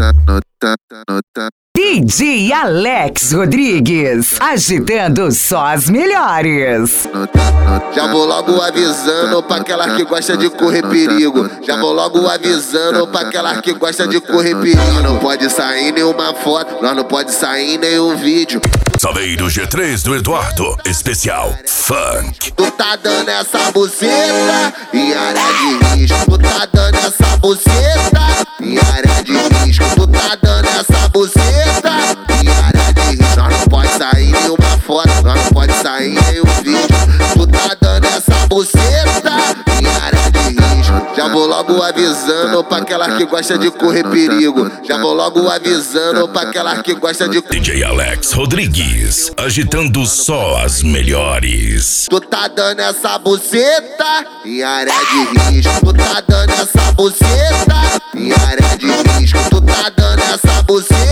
DJ Alex Rodrigues, agitando só as melhores. Já vou logo avisando pra aquelas que gosta de correr perigo. Já vou logo avisando pra aquelas que gosta de correr perigo. Nós não pode sair nenhuma foto, nós não pode sair nenhum vídeo. Salveiro G3 do Eduardo, especial Funk. Tu tá dando essa buceta em área de risco. Tu tá dando essa buceta em área de risco. Tu tá dando essa buceta em área de risco. Nós não pode sair nenhuma foto, nós não pode sair nenhum vídeo. Tu tá dando essa buceta em área de risco. Já vou logo avisando pra aquelas que gosta de correr perigo. Já vou logo avisando pra aquelas que gosta de... DJ Alex Rodrigues, agitando só as melhores. Tu tá dando essa buceta em área de risco. Tu tá dando essa buceta em área de risco. Tu tá dando essa buceta